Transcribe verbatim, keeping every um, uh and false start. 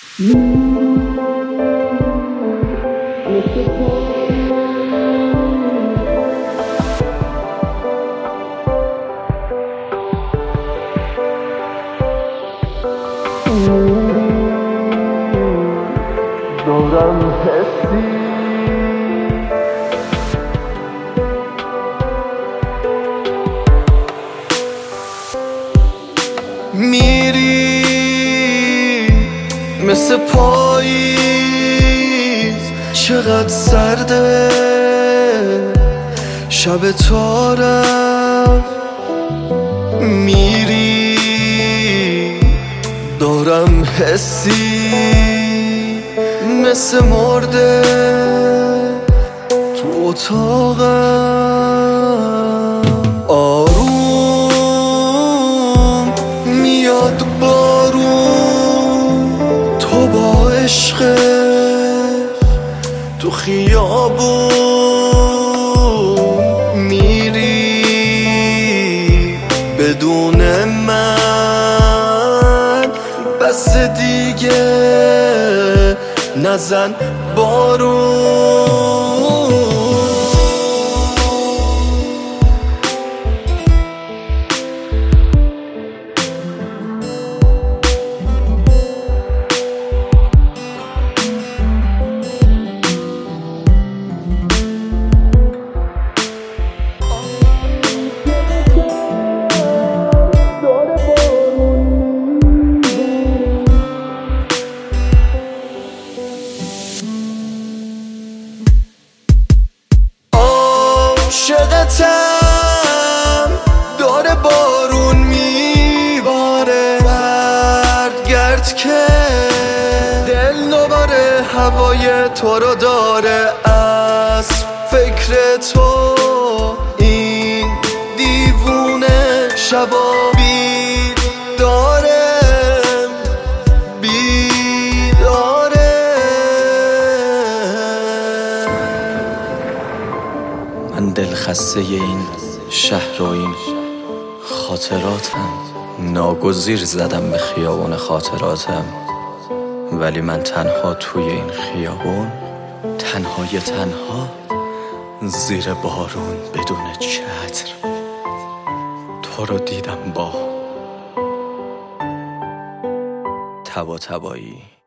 دارم حسی میری مثل پاییز، چقدر سرده شب تارم. میری دارم حسی مثل مرده تو اتاقم. آروم میاد بارون، تو با عشق تو خیابون میری بدون من. بس دیگه نزن بارون. عاشقتم داره بارون میباره، برگرد که دل دوباره هوای تو رو داره. از فکر تو این دیوونه شبا بیداره بیداره. من دل خسته این شهر و این خاطراتم، ناگزیر زدم به خیابون خاطراتم. ولی من تنها توی این خیابون، تنهای تنها زیر بارون بدون چتر تو رو دیدم با تبا تبایی.